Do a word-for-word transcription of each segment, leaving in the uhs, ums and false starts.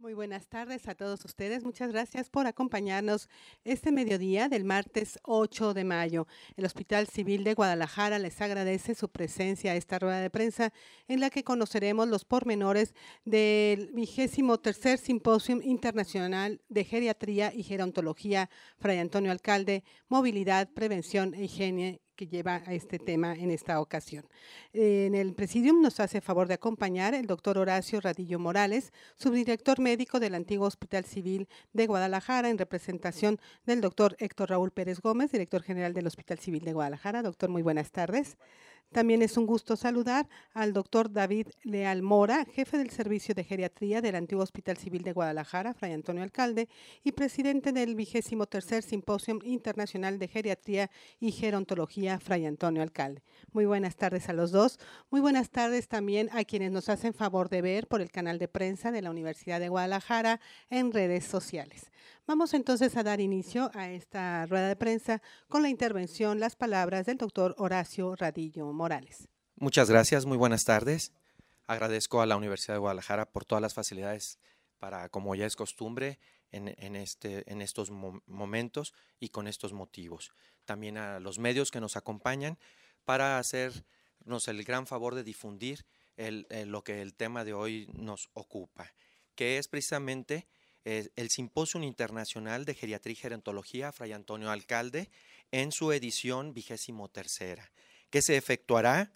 Muy buenas tardes a todos ustedes. Muchas gracias por acompañarnos este mediodía del martes ocho de mayo. El Hospital Civil de Guadalajara les agradece su presencia a esta rueda de prensa en la que conoceremos los pormenores del vigésimo tercer Simposium Internacional de Geriatría y Gerontología Fray Antonio Alcalde, Movilidad, Prevención e Higiene, que lleva a este tema en esta ocasión. En el presidium nos hace favor de acompañar el doctor Horacio Radillo Morales, subdirector médico del antiguo Hospital Civil de Guadalajara, en representación del doctor Héctor Raúl Pérez Gómez, director general del Hospital Civil de Guadalajara. Doctor, muy buenas tardes. También es un gusto saludar al doctor David Leal Mora, jefe del Servicio de Geriatría del antiguo Hospital Civil de Guadalajara, Fray Antonio Alcalde, y presidente del vigésimo tercer Simposium Internacional de Geriatría y Gerontología, Fray Antonio Alcalde. Muy buenas tardes a los dos. Muy buenas tardes también a quienes nos hacen favor de ver por el canal de prensa de la Universidad de Guadalajara en redes sociales. Vamos entonces a dar inicio a esta rueda de prensa con la intervención, las palabras del doctor Horacio Radillo Morales. Muchas gracias, muy buenas tardes. Agradezco a la Universidad de Guadalajara por todas las facilidades para, como ya es costumbre, en, en, este, en estos mo- momentos y con estos motivos. También a los medios que nos acompañan para hacernos el gran favor de difundir el, el, lo que el tema de hoy nos ocupa, que es precisamente eh, el Simposio Internacional de Geriatría y Gerontología Fray Antonio Alcalde en su edición vigésimo tercera, que se efectuará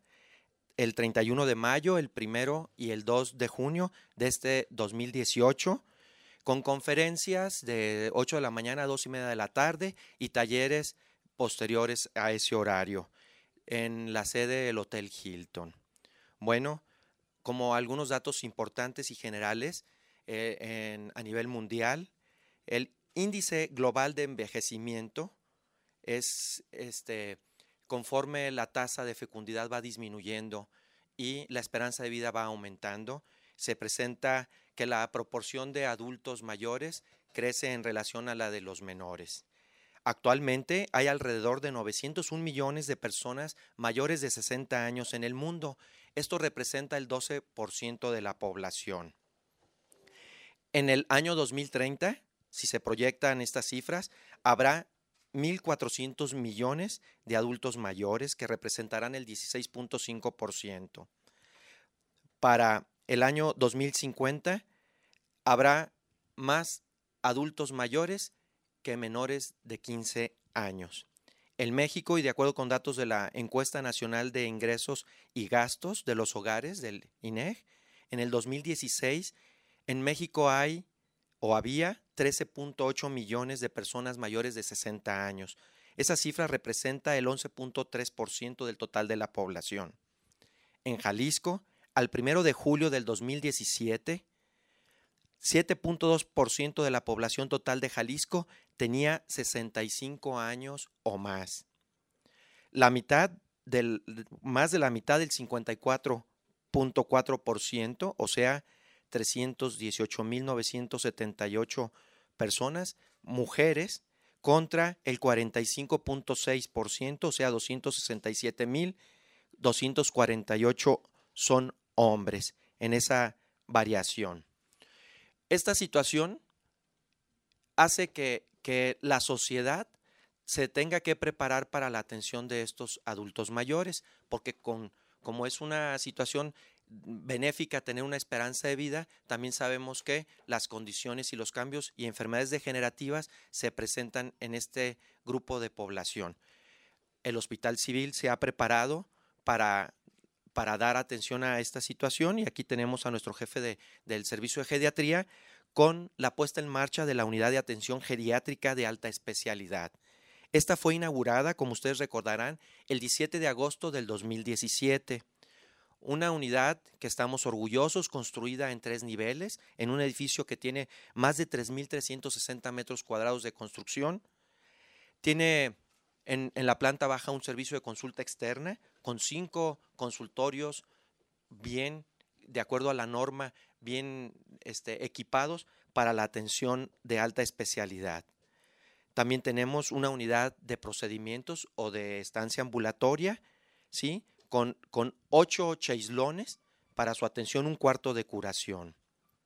el treinta y uno de mayo, el primero y el dos de junio de este dos mil dieciocho, con conferencias de ocho de la mañana a dos y media de la tarde y talleres posteriores a ese horario en la sede del Hotel Hilton. Bueno, como algunos datos importantes y generales, eh, en, a nivel mundial, el índice global de envejecimiento es este conforme la tasa de fecundidad va disminuyendo y la esperanza de vida va aumentando, se presenta que la proporción de adultos mayores crece en relación a la de los menores. Actualmente hay alrededor de novecientos un millones de personas mayores de sesenta años en el mundo. Esto representa el doce por ciento de la población. En el año dos mil treinta, si se proyectan estas cifras, habrá mil cuatrocientos millones de adultos mayores que representarán el dieciséis punto cinco por ciento. Para el año dos mil cincuenta habrá más adultos mayores que menores de quince años. En México, y de acuerdo con datos de la Encuesta Nacional de Ingresos y Gastos de los Hogares del I N E G, en el dos mil dieciséis en México hay o había trece punto ocho millones de personas mayores de sesenta años. Esa cifra representa el once punto tres por ciento del total de la población. En Jalisco, al primero de julio del dos mil diecisiete, siete punto dos por ciento de la población total de Jalisco tenía sesenta y cinco años o más. La mitad del, más de la mitad del cincuenta y cuatro punto cuatro por ciento, o sea, trescientos dieciocho mil novecientos setenta y ocho personas, mujeres, contra el cuarenta y cinco punto seis por ciento, o sea, doscientos sesenta y siete mil doscientos cuarenta y ocho son hombres en esa variación. Esta situación hace que, que la sociedad se tenga que preparar para la atención de estos adultos mayores, porque con, como es una situación benéfica tener una esperanza de vida, también sabemos que las condiciones y los cambios y enfermedades degenerativas se presentan en este grupo de población. El Hospital Civil se ha preparado para, para dar atención a esta situación y aquí tenemos a nuestro jefe de, del servicio de geriatría con la puesta en marcha de la unidad de atención geriátrica de alta especialidad. Esta fue inaugurada, como ustedes recordarán, el diecisiete de agosto del dos mil diecisiete. Una unidad que estamos orgullosos, construida en tres niveles, en un edificio que tiene más de tres mil trescientos sesenta metros cuadrados de construcción. Tiene en, en la planta baja un servicio de consulta externa con cinco consultorios bien, de acuerdo a la norma, bien este, equipados para la atención de alta especialidad. También tenemos una unidad de procedimientos o de estancia ambulatoria, ¿sí? Con, con ocho cheislones para su atención, un cuarto de curación.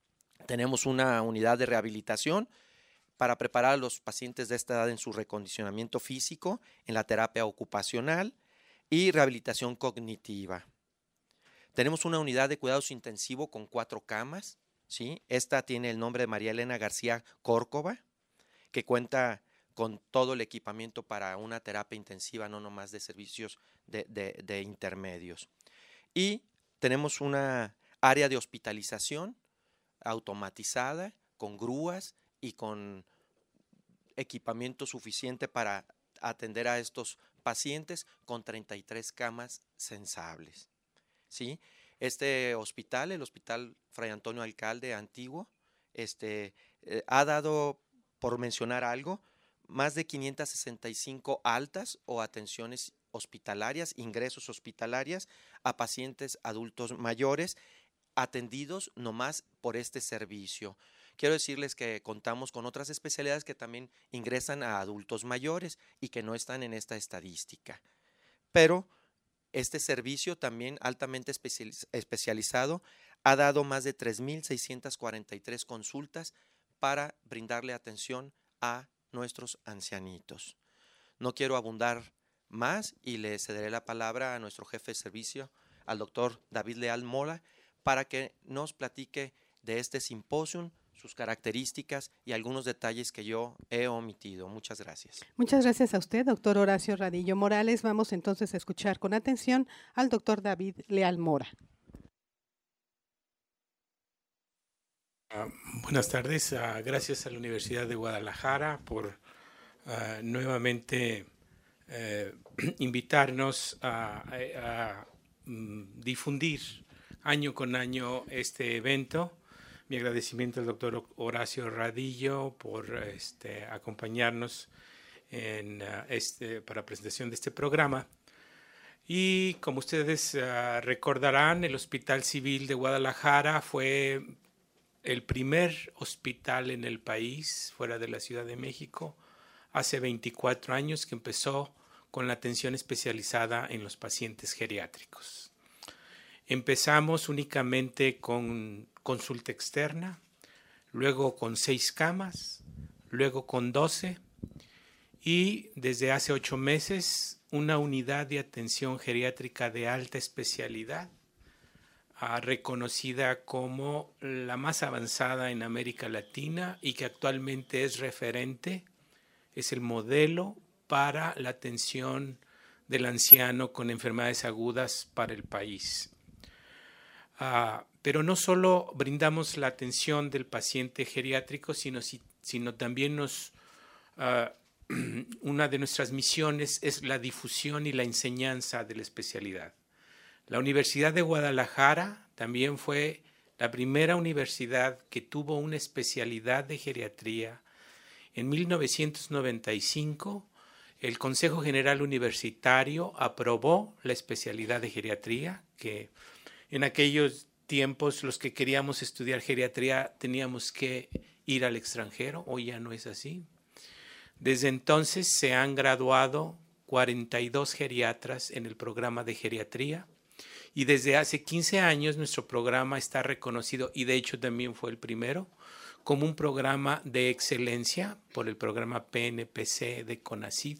Tenemos una unidad de rehabilitación para preparar a los pacientes de esta edad en su recondicionamiento físico, en la terapia ocupacional y rehabilitación cognitiva. Tenemos una unidad de cuidados intensivos con cuatro camas, ¿sí? Esta tiene el nombre de María Elena García Córcova, que cuenta con todo el equipamiento para una terapia intensiva, no nomás de servicios de, de, de intermedios. Y tenemos una área de hospitalización automatizada, con grúas y con equipamiento suficiente para atender a estos pacientes, con treinta y tres camas sensables, ¿sí? Este hospital, el Hospital Fray Antonio Alcalde Antiguo, este, eh, ha dado, por mencionar algo, más de quinientas sesenta y cinco altas o atenciones hospitalarias, ingresos hospitalarias a pacientes adultos mayores atendidos nomás por este servicio. Quiero decirles que contamos con otras especialidades que también ingresan a adultos mayores y que no están en esta estadística. Pero este servicio, también altamente especializado, ha dado más de tres mil seiscientas cuarenta y tres consultas para brindarle atención a nuestros ancianitos. No quiero abundar más y le cederé la palabra a nuestro jefe de servicio, al doctor David Leal Mora, para que nos platique de este simposio, sus características y algunos detalles que yo he omitido. Muchas gracias. Muchas gracias a usted, doctor Horacio Radillo Morales. Vamos entonces a escuchar con atención al doctor David Leal Mora. Uh, buenas tardes. Uh, gracias a la Universidad de Guadalajara por uh, nuevamente uh, invitarnos a, a, a um, difundir año con año este evento. Mi agradecimiento al doctor Horacio Radillo por este, acompañarnos en, uh, este, para la presentación de este programa. Y como ustedes uh, recordarán, el Hospital Civil de Guadalajara fue el primer hospital en el país, fuera de la Ciudad de México, hace veinticuatro años, que empezó con la atención especializada en los pacientes geriátricos. Empezamos únicamente con consulta externa, luego con seis camas, luego con doce y desde hace ocho meses una unidad de atención geriátrica de alta especialidad, uh, reconocida como la más avanzada en América Latina y que actualmente es referente, es el modelo para la atención del anciano con enfermedades agudas para el país. Uh, pero no solo brindamos la atención del paciente geriátrico, sino, sino también nos, uh, una de nuestras misiones es la difusión y la enseñanza de la especialidad. La Universidad de Guadalajara también fue la primera universidad que tuvo una especialidad de geriatría. En mil novecientos noventa y cinco, el Consejo General Universitario aprobó la especialidad de geriatría, que en aquellos tiempos los que queríamos estudiar geriatría teníamos que ir al extranjero. Hoy ya no es así. Desde entonces se han graduado cuarenta y dos geriatras en el programa de geriatría y desde hace quince años nuestro programa está reconocido, y de hecho también fue el primero, como un programa de excelencia por el programa P N P C de CONACYT.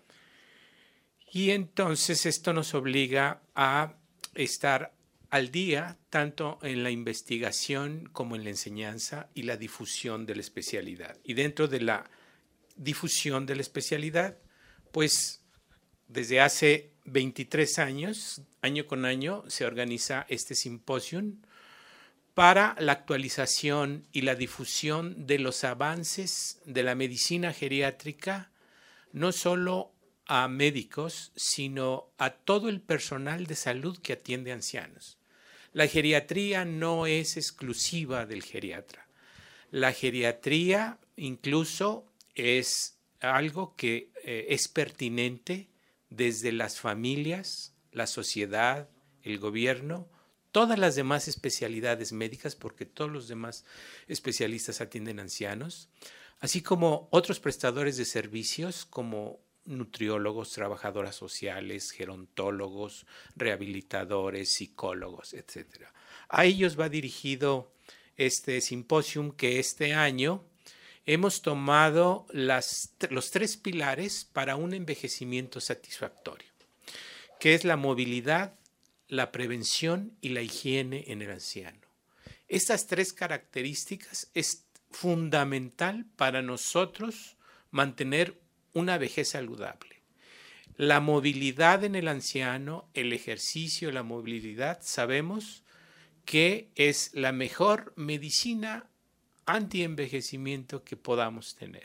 Y entonces esto nos obliga a estar al día tanto en la investigación como en la enseñanza y la difusión de la especialidad. Y dentro de la difusión de la especialidad, pues desde hace veintitrés años, año con año, se organiza este simposio para la actualización y la difusión de los avances de la medicina geriátrica, no solo a médicos, sino a todo el personal de salud que atiende ancianos. La geriatría no es exclusiva del geriatra. La geriatría incluso es algo que eh, es pertinente desde las familias, la sociedad, el gobierno, todas las demás especialidades médicas, porque todos los demás especialistas atienden ancianos, así como otros prestadores de servicios como nutriólogos, trabajadoras sociales, gerontólogos, rehabilitadores, psicólogos, etcétera. A ellos va dirigido este simposium que este año hemos tomado las, los tres pilares para un envejecimiento satisfactorio, que es la movilidad, la prevención y la higiene en el anciano. Estas tres características es fundamental para nosotros mantener una vejez saludable. La movilidad en el anciano, el ejercicio, la movilidad, sabemos que es la mejor medicina antienvejecimiento que podamos tener.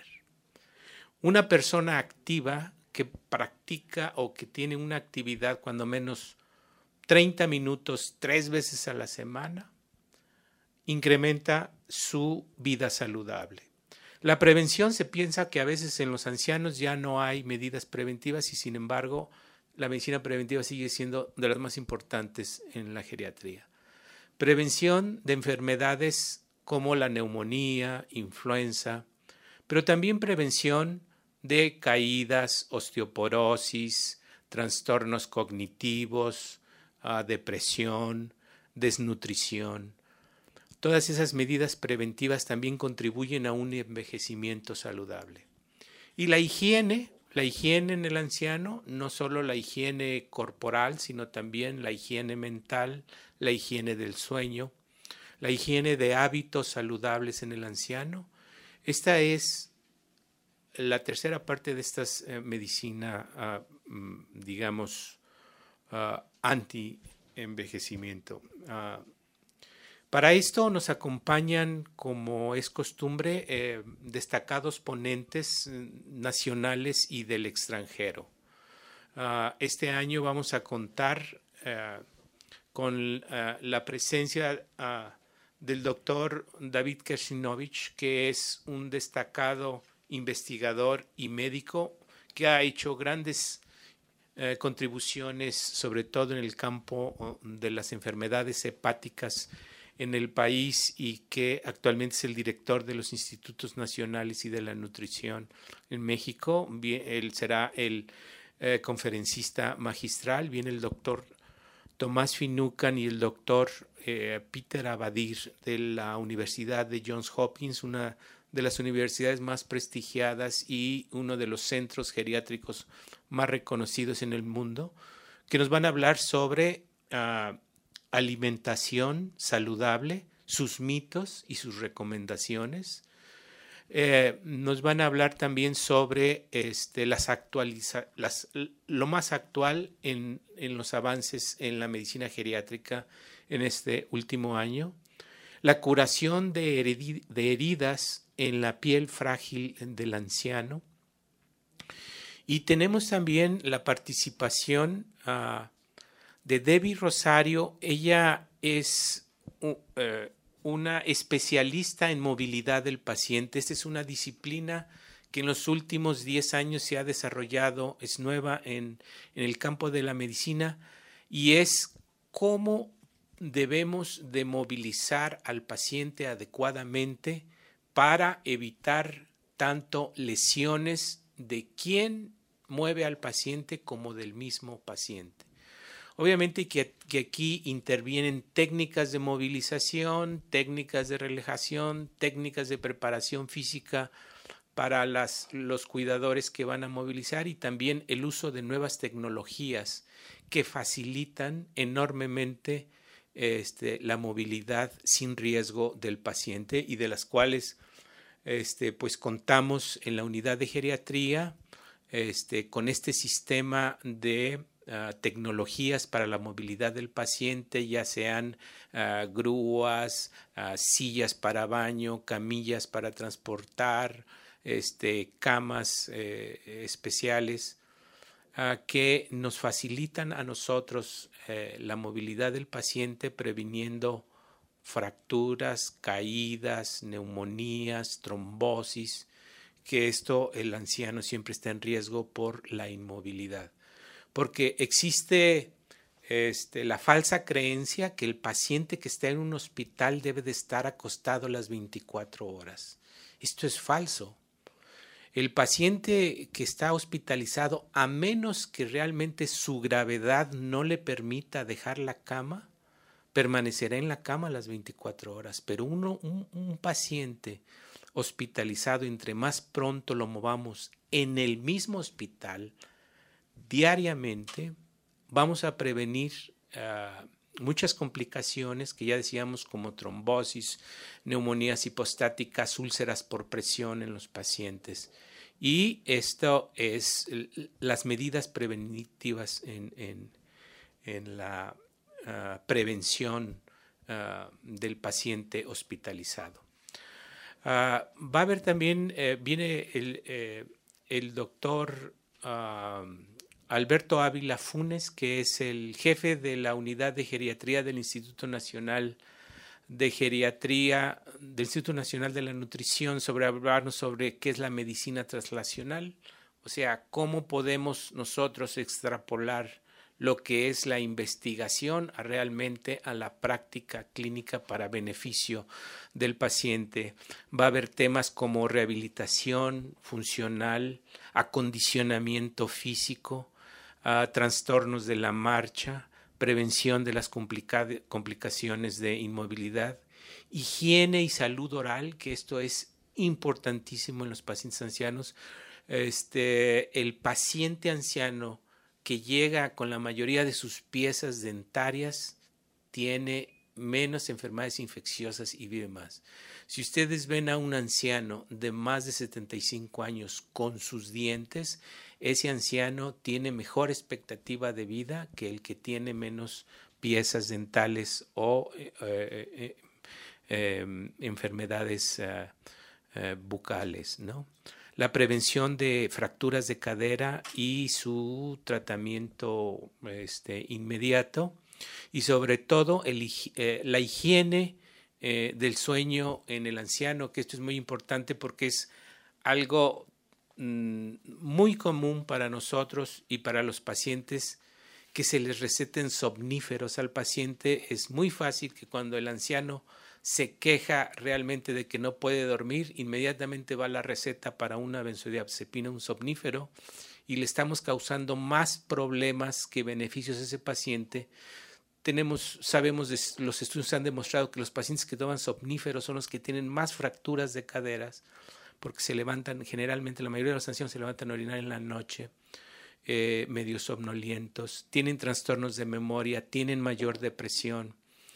Una persona activa que practica o que tiene una actividad cuando menos treinta minutos tres veces a la semana incrementa su vida saludable. La prevención, se piensa que a veces en los ancianos ya no hay medidas preventivas y sin embargo la medicina preventiva sigue siendo de las más importantes en la geriatría. Prevención de enfermedades como la neumonía, influenza, pero también prevención de caídas, osteoporosis, trastornos cognitivos, uh, depresión, desnutrición. Todas esas medidas preventivas también contribuyen a un envejecimiento saludable. Y la higiene, la higiene en el anciano, no solo la higiene corporal, sino también la higiene mental, la higiene del sueño, la higiene de hábitos saludables en el anciano. Esta es la tercera parte de esta eh, medicina, uh, digamos, uh, anti-envejecimiento. Uh, Para esto nos acompañan, como es costumbre, eh, destacados ponentes nacionales y del extranjero. Uh, este año vamos a contar uh, con uh, la presencia uh, del doctor David Kershinovich, que es un destacado investigador y médico que ha hecho grandes uh, contribuciones, sobre todo en el campo de las enfermedades hepáticas en el país y que actualmente es el director de los Institutos Nacionales y de la Nutrición en México. Él será el eh, conferencista magistral. Viene el doctor Tomás Finucane y el doctor eh, Peter Abadir de la Universidad de Johns Hopkins, una de las universidades más prestigiadas y uno de los centros geriátricos más reconocidos en el mundo, que nos van a hablar sobre uh, alimentación saludable, sus mitos y sus recomendaciones. Eh, nos van a hablar también sobre este, las actualiza las, lo más actual en, en los avances en la medicina geriátrica en este último año, la curación de, heredi de heridas en la piel frágil del anciano. Y tenemos también la participación uh, de Debbie Rosario. Ella es uh, una especialista en movilidad del paciente. Esta es una disciplina que en los últimos diez años se ha desarrollado, es nueva en, en el campo de la medicina, y es cómo debemos de movilizar al paciente adecuadamente para evitar tanto lesiones de quien mueve al paciente como del mismo paciente. Obviamente que, que aquí intervienen técnicas de movilización, técnicas de relajación, técnicas de preparación física para las, los cuidadores que van a movilizar y también el uso de nuevas tecnologías que facilitan enormemente este, la movilidad sin riesgo del paciente y de las cuales este, pues contamos en la unidad de geriatría este, con este sistema de Uh, tecnologías para la movilidad del paciente, ya sean uh, grúas, uh, sillas para baño, camillas para transportar, este, camas eh, especiales uh, que nos facilitan a nosotros eh, la movilidad del paciente, previniendo fracturas, caídas, neumonías, trombosis, que esto el anciano siempre está en riesgo por la inmovilidad. Porque existe este, la falsa creencia que el paciente que está en un hospital debe de estar acostado las veinticuatro horas. Esto es falso. El paciente que está hospitalizado, a menos que realmente su gravedad no le permita dejar la cama, permanecerá en la cama las veinticuatro horas, pero uno, un, un paciente hospitalizado, entre más pronto lo movamos en el mismo hospital diariamente, vamos a prevenir uh, muchas complicaciones que ya decíamos, como trombosis, neumonías hipostáticas, úlceras por presión en los pacientes. Y esto es las medidas preventivas en, en, en la uh, prevención uh, del paciente hospitalizado. Uh, va a haber también, eh, viene el, eh, el doctor uh, Alberto Ávila Funes, que es el jefe de la unidad de geriatría del Instituto Nacional de Geriatría, del Instituto Nacional de la Nutrición, sobre hablarnos sobre qué es la medicina translacional, o sea, cómo podemos nosotros extrapolar lo que es la investigación a realmente a la práctica clínica para beneficio del paciente. Va a haber temas como rehabilitación funcional, acondicionamiento físico, uh, trastornos de la marcha, prevención de las complica complicaciones de inmovilidad, higiene y salud oral, que esto es importantísimo en los pacientes ancianos. Este, el paciente anciano que llega con la mayoría de sus piezas dentarias tiene menos enfermedades infecciosas y vive más. Si ustedes ven a un anciano de más de setenta y cinco años con sus dientes, ese anciano tiene mejor expectativa de vida que el que tiene menos piezas dentales o eh, eh, eh, enfermedades eh, eh, bucales, ¿no? La prevención de fracturas de cadera y su tratamiento este, inmediato, y sobre todo el, eh, la higiene eh, del sueño en el anciano, que esto es muy importante porque es algo mmm, muy común para nosotros y para los pacientes, que se les receten somníferos al paciente. Es muy fácil que cuando el anciano se queja realmente de que no puede dormir, inmediatamente va la receta para una benzodiazepina, un somnífero, y le estamos causando más problemas que beneficios a ese paciente. Tenemos, sabemos, de, los estudios han demostrado que los pacientes que toman somníferos son los que tienen más fracturas de caderas, porque se levantan, generalmente la mayoría de los ancianos se levantan a orinar en la noche, eh, medio somnolientos, tienen trastornos de memoria, tienen mayor depresión.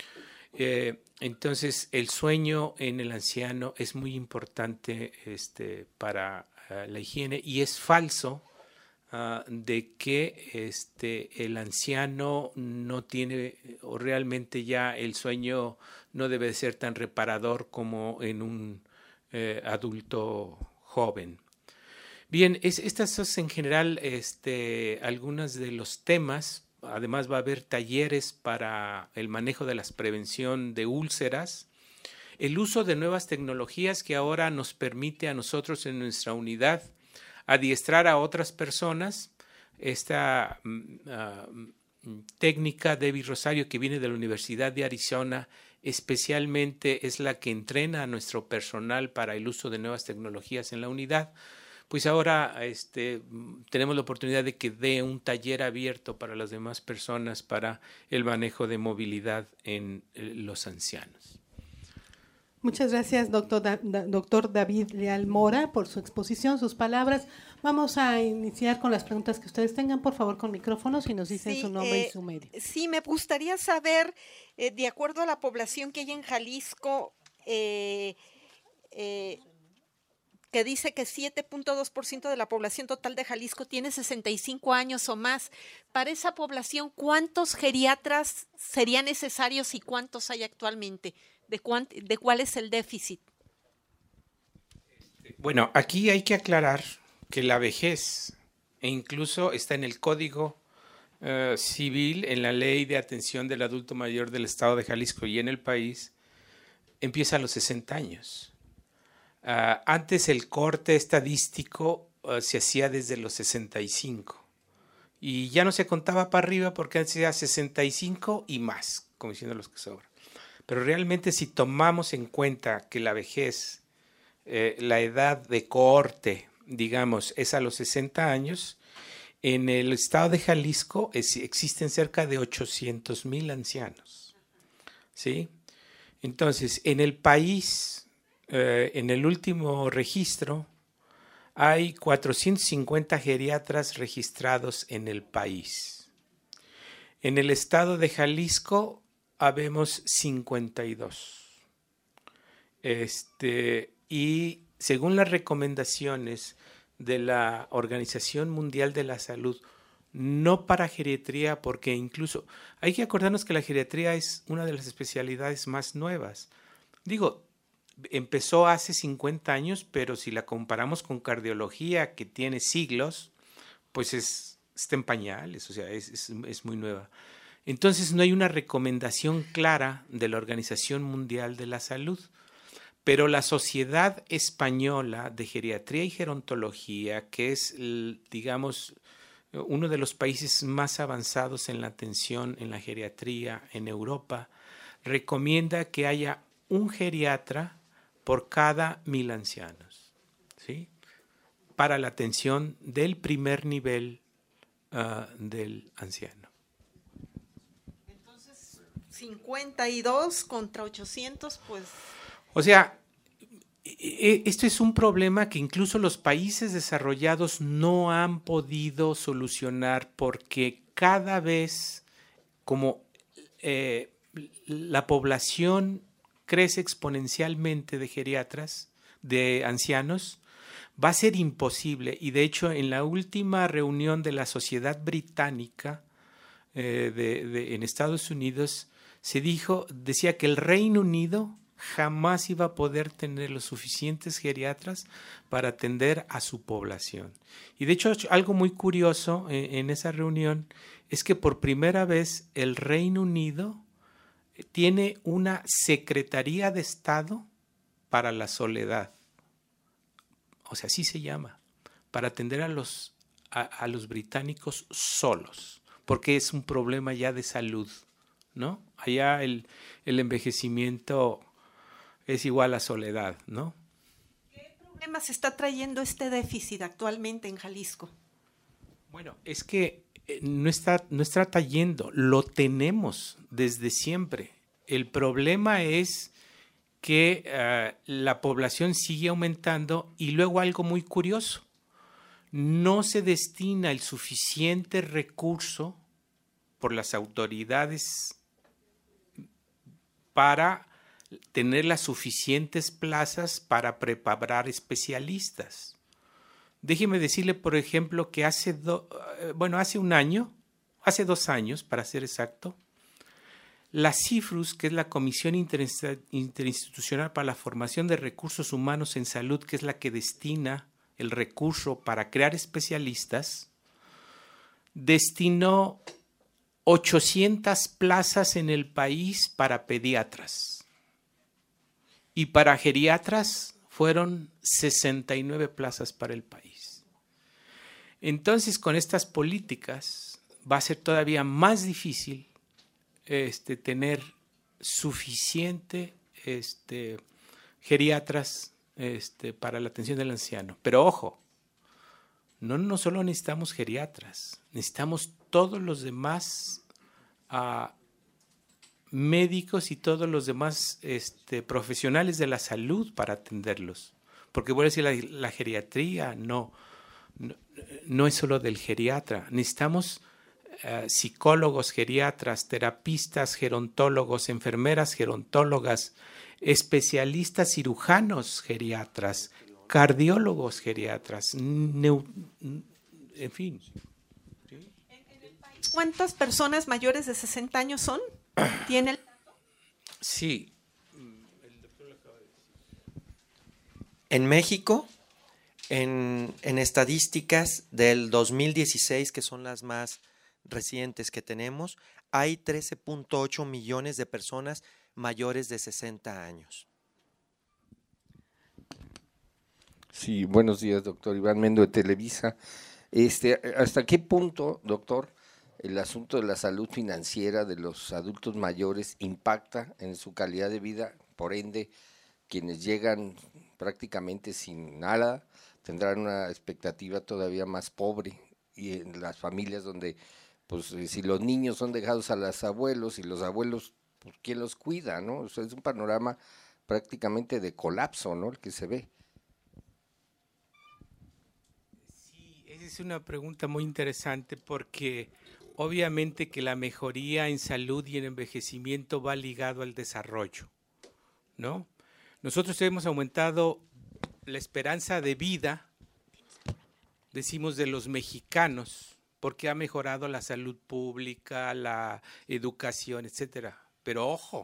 Eh, entonces, el sueño en el anciano es muy importante este, para uh, la higiene, y es falso uh, de que este, el anciano no tiene, o realmente ya el sueño no debe ser tan reparador como en un eh, adulto joven. Bien, es, estas son en general este, algunos de los temas. Además va a haber talleres para el manejo de la prevención de úlceras, el uso de nuevas tecnologías que ahora nos permite a nosotros en nuestra unidad adiestrar a otras personas. Esta uh, técnica Debbie Rosario, que viene de la Universidad de Arizona, especialmente es la que entrena a nuestro personal para el uso de nuevas tecnologías en la unidad. Pues ahora este, tenemos la oportunidad de que dé un taller abierto para las demás personas para el manejo de movilidad en los ancianos. Muchas gracias, doctor, da, doctor David Leal Mora, por su exposición, sus palabras. Vamos a iniciar con las preguntas que ustedes tengan, por favor, con micrófonos, y nos dicen sí, su nombre eh, y su medio. Sí, me gustaría saber, eh, de acuerdo a la población que hay en Jalisco, eh, eh, que dice que siete punto dos por ciento de la población total de Jalisco tiene sesenta y cinco años o más. Para esa población, ¿cuántos geriatras serían necesarios y cuántos hay actualmente? ¿De, cuánt de cuál es el déficit? Bueno, aquí hay que aclarar que la vejez, e incluso está en el Código uh, Civil, en la Ley de Atención del Adulto Mayor del Estado de Jalisco y en el país, empieza a los sesenta años. Uh, antes el corte estadístico uh, se hacía desde los sesenta y cinco y ya no se contaba para arriba porque antes era sesenta y cinco y más, como diciendo los que sobran. Pero realmente si tomamos en cuenta que la vejez, eh, la edad de corte, digamos, es a los sesenta años, en el estado de Jalisco es, existen cerca de ochocientos mil ancianos. ¿sí? Entonces, en el país, eh, en el último registro, hay cuatrocientos cincuenta geriatras registrados en el país. En el estado de Jalisco habemos cincuenta y dos. Este, y según las recomendaciones de la Organización Mundial de la Salud, no para geriatría, porque incluso hay que acordarnos que la geriatría es una de las especialidades más nuevas. Digo, empezó hace cincuenta años, pero si la comparamos con cardiología, que tiene siglos, pues es, está en pañales, o sea, es, es, es muy nueva. Entonces no hay una recomendación clara de la Organización Mundial de la Salud. Pero la Sociedad Española de Geriatría y Gerontología, que es, digamos, uno de los países más avanzados en la atención en la geriatría en Europa, recomienda que haya un geriatra por cada mil ancianos, ¿sí? Para la atención del primer nivel uh, del anciano. Entonces, cincuenta y dos contra ochocientos, pues... O sea, esto es un problema que incluso los países desarrollados no han podido solucionar porque cada vez como eh, la población crece exponencialmente de geriatras, de ancianos, va a ser imposible. Y de hecho, en la última reunión de la Sociedad Británica eh, de, de, en Estados Unidos, se dijo, decía que el Reino Unido jamás iba a poder tener los suficientes geriatras para atender a su población. Y de hecho, algo muy curioso en, en esa reunión es que por primera vez el Reino Unido tiene una Secretaría de Estado para la Soledad. O sea, así se llama, para atender a los, a, a los británicos solos, porque es un problema ya de salud, ¿no? Allá el, el envejecimiento es igual a soledad, ¿no? ¿Qué problemas está trayendo este déficit actualmente en Jalisco? Bueno, es que no está, no está trayendo, lo tenemos desde siempre. El problema es que uh, la población sigue aumentando y luego algo muy curioso, no se destina el suficiente recurso por las autoridades para tener las suficientes plazas para preparar especialistas. Déjeme decirle, por ejemplo, que hace, do, bueno, hace un año, hace dos años, para ser exacto, la CIFRUS, que es la Comisión Interinstitucional para la Formación de Recursos Humanos en Salud, que es la que destina el recurso para crear especialistas, destinó ochocientas plazas en el país para pediatras. Y para geriatras fueron sesenta y nueve plazas para el país. Entonces, con estas políticas va a ser todavía más difícil este, tener suficiente este, geriatras este, para la atención del anciano. Pero ojo, no, no solo necesitamos geriatras, necesitamos todos los demás uh, médicos y todos los demás este, profesionales de la salud para atenderlos. Porque voy a decir, la, la geriatría no, no, no es solo del geriatra. Necesitamos uh, psicólogos geriatras, terapistas, gerontólogos, enfermeras gerontólogas, especialistas cirujanos geriatras, cardiólogos geriatras, neu, en fin. ¿Sí? ¿En el país cuántas personas mayores de sesenta años son? ¿Tiene el dato? Sí. En México, en, en estadísticas del dos mil dieciséis, que son las más recientes que tenemos, hay trece punto ocho millones de personas mayores de sesenta años. Sí, buenos días, doctor Iván Mendo de Televisa. Este, ¿hasta qué punto, doctor, el asunto de la salud financiera de los adultos mayores impacta en su calidad de vida? Por ende, quienes llegan prácticamente sin nada tendrán una expectativa todavía más pobre, y en las familias donde, pues, si los niños son dejados a los abuelos y los abuelos ¿quién los cuida, no? O sea, es un panorama prácticamente de colapso, ¿no? El que se ve. Sí, esa es una pregunta muy interesante porque obviamente que la mejoría en salud y en envejecimiento va ligado al desarrollo, ¿no? Nosotros hemos aumentado la esperanza de vida, decimos, de los mexicanos, porque ha mejorado la salud pública, la educación, etcétera. Pero ojo,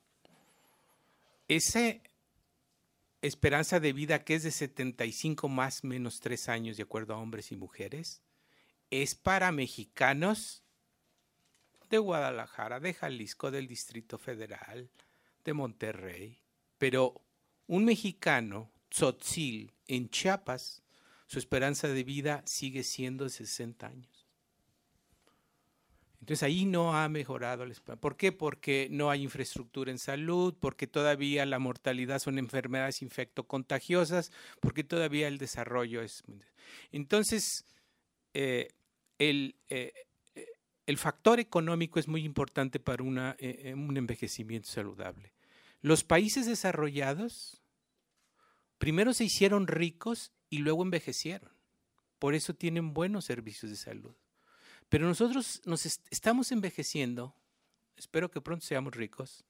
esa esperanza de vida que es de setenta y cinco más menos tres años, de acuerdo a hombres y mujeres, es para mexicanos de Guadalajara, de Jalisco, del Distrito Federal, de Monterrey. Pero un mexicano, tzotzil, en Chiapas, su esperanza de vida sigue siendo de sesenta años. Entonces ahí no ha mejorado la esperanza. ¿Por qué? Porque no hay infraestructura en salud, porque todavía la mortalidad son enfermedades infectocontagiosas, porque todavía el desarrollo es... Entonces, eh, el, eh, el factor económico es muy importante para una, eh, un envejecimiento saludable. Los países desarrollados primero se hicieron ricos y luego envejecieron. Por eso tienen buenos servicios de salud. Pero nosotros nos est- estamos envejeciendo, espero que pronto seamos ricos,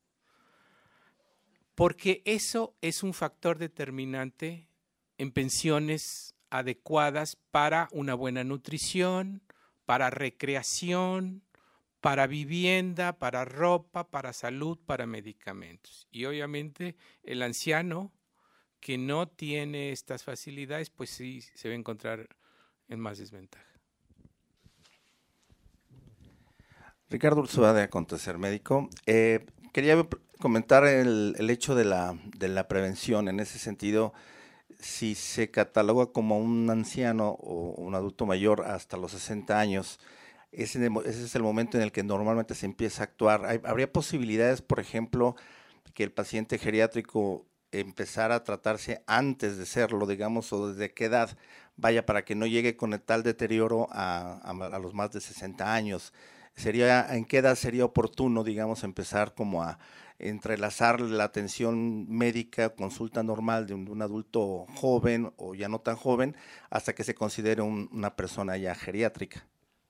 porque eso es un factor determinante en pensiones adecuadas para una buena nutrición, para recreación, para vivienda, para ropa, para salud, para medicamentos. Y obviamente el anciano que no tiene estas facilidades, pues sí se va a encontrar en más desventaja. Ricardo Ursúa, de Acontecer Médico. Eh, quería comentar el, el hecho de la, de la prevención. En ese sentido, si se cataloga como un anciano o un adulto mayor hasta los sesenta años, ese, ese es el momento en el que normalmente se empieza a actuar. ¿Hay, ¿Habría posibilidades, por ejemplo, que el paciente geriátrico empezara a tratarse antes de serlo, digamos, o desde qué edad? Vaya, para que no llegue con el tal deterioro a, a, a los más de sesenta años. Sería, ¿en qué edad sería oportuno, digamos, empezar como a entrelazar la atención médica, consulta normal de un, de un adulto joven o ya no tan joven, hasta que se considere un, una persona ya geriátrica?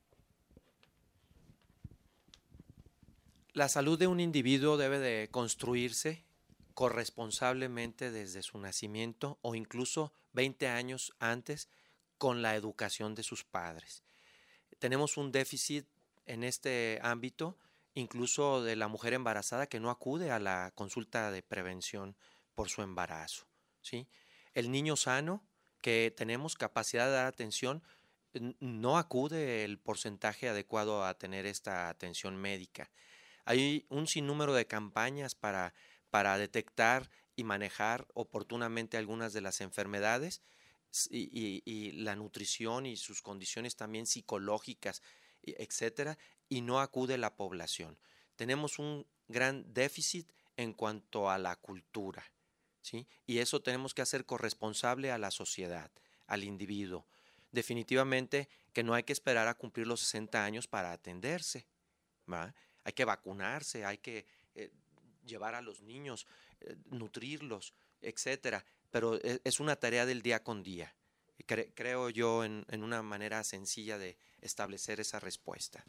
La salud de un individuo debe de construirse corresponsablemente desde su nacimiento o incluso veinte años antes con la educación de sus padres. Tenemos un déficit en este ámbito, incluso de la mujer embarazada que no acude a la consulta de prevención por su embarazo, ¿sí? El niño sano, que tenemos capacidad de dar atención, no acude el porcentaje adecuado a tener esta atención médica. Hay un sinnúmero de campañas para, para detectar y manejar oportunamente algunas de las enfermedades y, y, y la nutrición y sus condiciones también psicológicas, etcétera, y no acude la población. Tenemos un gran déficit en cuanto a la cultura, ¿sí? Y eso tenemos que hacer corresponsable a la sociedad, al individuo. Definitivamente que no hay que esperar a cumplir los sesenta años para atenderse, ¿va? Hay que vacunarse, hay que eh, llevar a los niños, eh, nutrirlos, etcétera. Pero es, es una tarea del día con día. Cre- creo yo en, en una manera sencilla de establecer esa respuesta.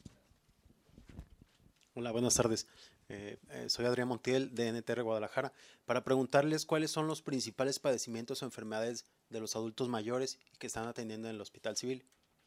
Hola, buenas tardes. Eh, eh, soy Adrián Montiel de N T R Guadalajara para preguntarles cuáles son los principales padecimientos o enfermedades de los adultos mayores que están atendiendo en el Hospital Civil.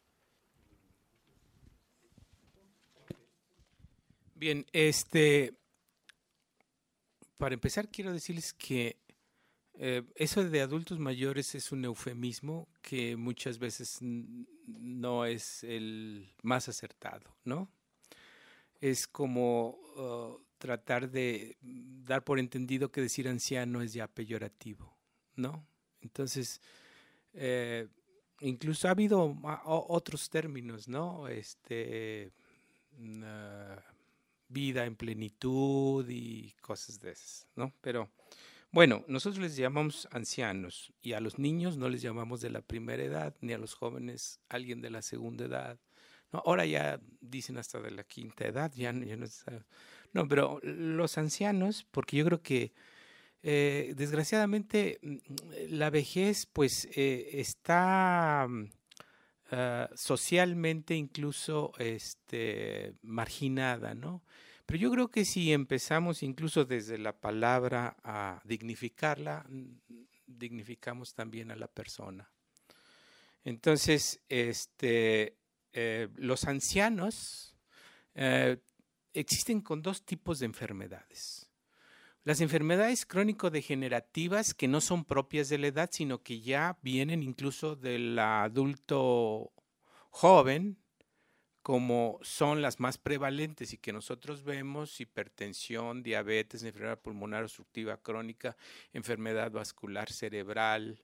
Bien, este, para empezar quiero decirles que eh, eso de adultos mayores es un eufemismo que muchas veces no es el más acertado, ¿no? Es como uh, tratar de dar por entendido que decir anciano es ya peyorativo, ¿no? Entonces, eh, incluso ha habido otros términos, ¿no? Este, uh, vida en plenitud y cosas de esas, ¿no? Pero, bueno, nosotros les llamamos ancianos y a los niños no les llamamos de la primera edad, ni a los jóvenes alguien de la segunda edad, ¿no? Ahora ya dicen hasta de la quinta edad, ya, ya no es... No, pero los ancianos, porque yo creo que eh, desgraciadamente la vejez pues eh, está uh, socialmente incluso este, marginada, ¿no? Pero yo creo que si empezamos incluso desde la palabra a dignificarla, dignificamos también a la persona. Entonces, este, eh, los ancianos eh, existen con dos tipos de enfermedades. Las enfermedades crónico-degenerativas que no son propias de la edad, sino que ya vienen incluso del adulto joven, como son las más prevalentes y que nosotros vemos: hipertensión, diabetes, enfermedad pulmonar obstructiva crónica, enfermedad vascular cerebral,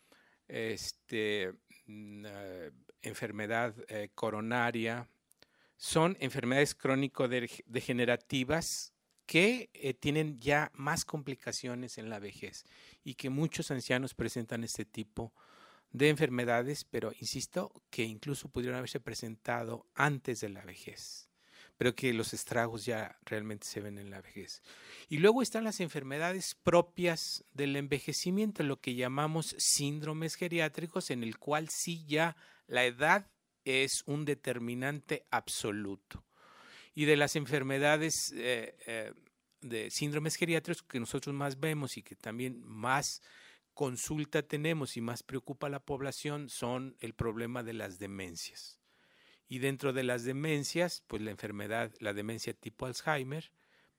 este, uh, enfermedad eh, coronaria. Son enfermedades crónico-degenerativas que eh, tienen ya más complicaciones en la vejez y que muchos ancianos presentan este tipo de enfermedades, pero insisto que incluso pudieron haberse presentado antes de la vejez, pero que los estragos ya realmente se ven en la vejez. Y luego están las enfermedades propias del envejecimiento, lo que llamamos síndromes geriátricos, en el cual sí ya la edad es un determinante absoluto. Y de las enfermedades eh, eh, de síndromes geriátricos que nosotros más vemos y que también más consulta tenemos y más preocupa a la población son el problema de las demencias. Y dentro de las demencias, pues la enfermedad, la demencia tipo Alzheimer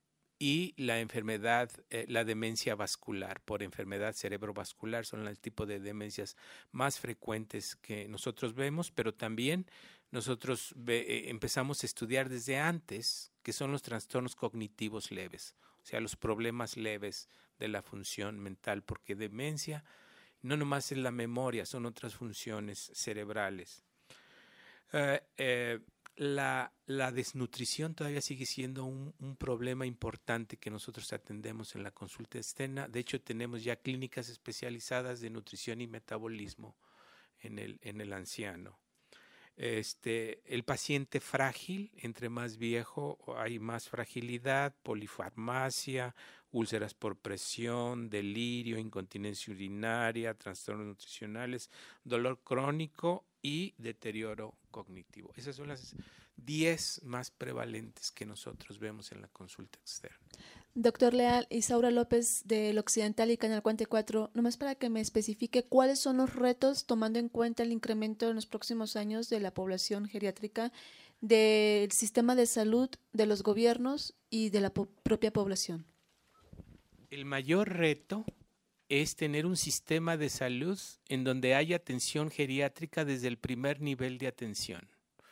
y la enfermedad, eh, la demencia vascular por enfermedad cerebrovascular son el tipo de demencias más frecuentes que nosotros vemos, pero también nosotros ve, eh, empezamos a estudiar desde antes, que son los trastornos cognitivos leves, o sea, los problemas leves de la función mental, porque demencia no nomás es la memoria, son otras funciones cerebrales. Uh, eh, la, la desnutrición todavía sigue siendo un, un problema importante que nosotros atendemos en la consulta externa. De hecho, tenemos ya clínicas especializadas de nutrición y metabolismo en el, en el anciano. Este, el paciente frágil, entre más viejo hay más fragilidad, polifarmacia, úlceras por presión, delirio, incontinencia urinaria, trastornos nutricionales, dolor crónico y deterioro cognitivo. Esas son las diez más prevalentes que nosotros vemos en la consulta externa. Doctor Leal, Isaura López del Occidental y Canal cuarenta y cuatro, nomás para que me especifique cuáles son los retos tomando en cuenta el incremento en los próximos años de la población geriátrica, del sistema de salud, de los gobiernos y de la po- propia población. El mayor reto es tener un sistema de salud en donde haya atención geriátrica desde el primer nivel de atención.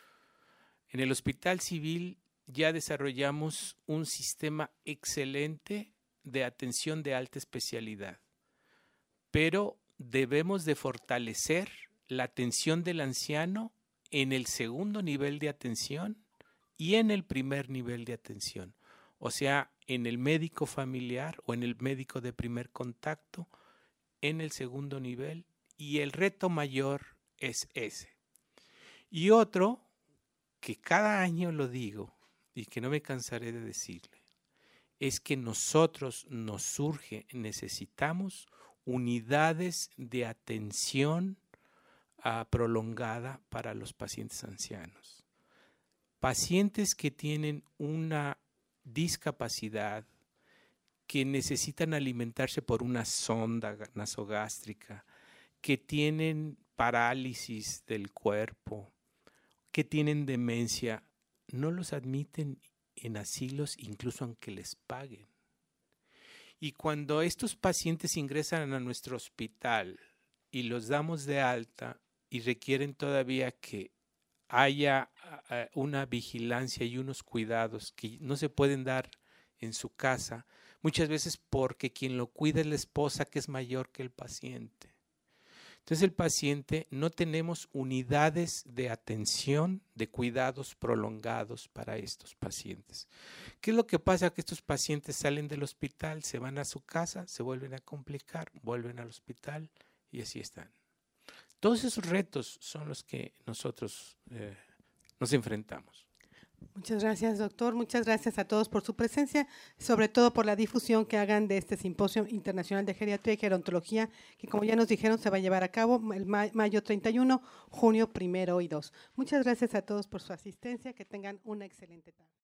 En el Hospital Civil ya desarrollamos un sistema excelente de atención de alta especialidad, pero debemos de fortalecer la atención del anciano en el segundo nivel de atención y en el primer nivel de atención, o sea, en el médico familiar o en el médico de primer contacto, en el segundo nivel, y el reto mayor es ese. Y otro, que cada año lo digo y que no me cansaré de decirle, es que nosotros nos surge, necesitamos unidades de atención uh, prolongada para los pacientes ancianos. Pacientes que tienen una discapacidad, que necesitan alimentarse por una sonda nasogástrica, que tienen parálisis del cuerpo, que tienen demencia, no los admiten en asilos incluso aunque les paguen. Y cuando estos pacientes ingresan a nuestro hospital y los damos de alta y requieren todavía que haya uh, una vigilancia y unos cuidados que no se pueden dar en su casa, muchas veces porque quien lo cuida es la esposa que es mayor que el paciente. Entonces el paciente, no tenemos unidades de atención, de cuidados prolongados para estos pacientes. ¿Qué es lo que pasa? Que estos pacientes salen del hospital, se van a su casa, se vuelven a complicar, vuelven al hospital y así están. Todos esos retos son los que nosotros eh, nos enfrentamos. Muchas gracias, doctor. Muchas gracias a todos por su presencia, sobre todo por la difusión que hagan de este Simposio Internacional de Geriatría y Gerontología, que como ya nos dijeron se va a llevar a cabo el ma- mayo treinta y uno, junio primero y dos. Muchas gracias a todos por su asistencia. Que tengan una excelente tarde.